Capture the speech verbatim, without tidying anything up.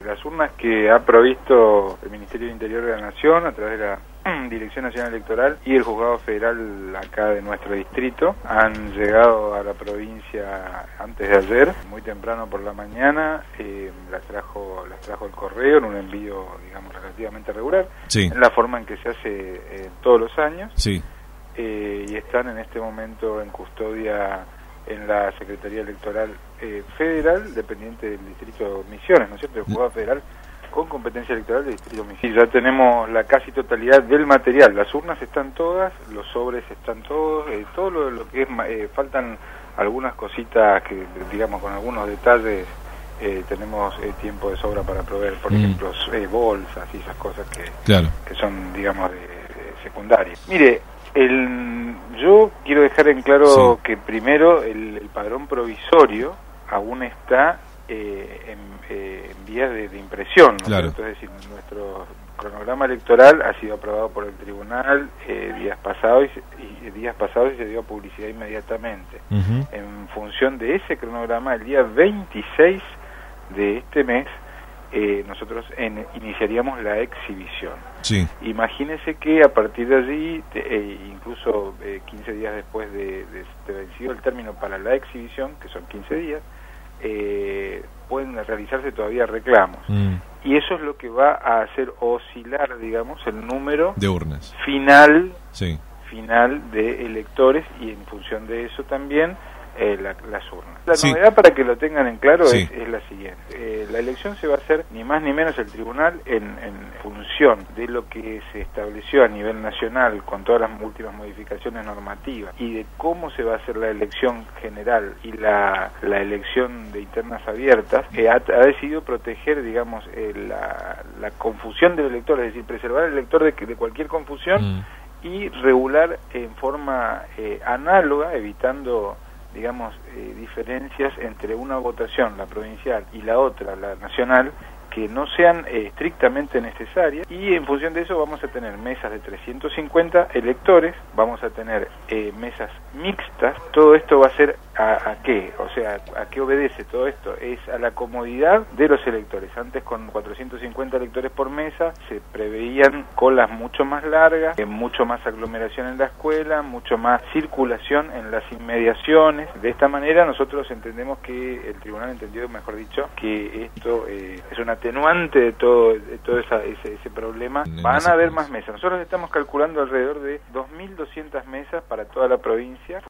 las urnas que ha provisto el Ministerio del Interior de la Nación a través de la Dirección Nacional Electoral y el Juzgado Federal acá de nuestro distrito han llegado a la provincia antes de ayer, muy temprano por la mañana. Eh, las trajo las trajo el correo en un envío, digamos, relativamente regular, sí. en la forma en que se hace eh, todos los años, sí. eh, y están en este momento en custodia en la Secretaría Electoral eh, Federal, dependiente del Distrito Misiones, ¿no es cierto?, el Juzgado Federal con competencia electoral del Distrito Misiones. Y ya tenemos la casi totalidad del material, las urnas están todas, los sobres están todos, eh, todo lo, lo que es, eh, faltan algunas cositas que, digamos, con algunos detalles eh, tenemos eh, tiempo de sobra para proveer, por mm. ejemplo, eh, bolsas y esas cosas que, claro. que son, digamos, de, de secundarias. Mire, el, yo quiero dejar en claro sí. que primero el, el padrón provisorio aún está eh, en, eh, en vías de, de impresión, ¿no? Claro. Es decir, nuestro cronograma electoral ha sido aprobado por el tribunal eh, días pasados y, y días pasados y se dio publicidad inmediatamente. Uh-huh. En función de ese cronograma, el día veintiséis de este mes eh, nosotros en, iniciaríamos la exhibición. Sí. Imagínese que a partir de allí, te, eh, incluso eh, quince días después de, de, de vencido el término para la exhibición, que son quince días, eh, pueden realizarse todavía reclamos. Mm. Y eso es lo que va a hacer oscilar, digamos, el número de urnas final, sí. final de electores, y en función de eso también eh, la, las urnas. La sí. novedad, para que lo tengan en claro, sí. es, es la siguiente. Eh, la elección se va a hacer ni más ni menos el tribunal en, en función de lo que se estableció a nivel nacional con todas las últimas modificaciones normativas y de cómo se va a hacer la elección general y la, la elección de internas abiertas, que ha, ha decidido proteger, digamos, eh, la, la confusión del elector, es decir, preservar al elector de, de cualquier confusión mm. y regular en forma eh, análoga, evitando, digamos, eh, diferencias entre una votación, la provincial, y la otra, la nacional, que no sean eh, estrictamente necesarias, y en función de eso vamos a tener mesas de trescientos cincuenta electores, vamos a tener eh, mesas mixtas. Todo esto va a ser a, a qué, o sea, a qué obedece todo esto, es a la comodidad de los electores. Antes, con cuatrocientos cincuenta electores por mesa, se preveían colas mucho más largas, eh, mucho más aglomeración en la escuela, mucho más circulación en las inmediaciones. De esta manera nosotros entendemos que, el tribunal entendió, mejor dicho, que esto eh, es una atenuante de todo, de todo esa, ese, ese problema. Van a haber más mesas. Nosotros estamos calculando alrededor de dos mil doscientas mesas para toda la provincia.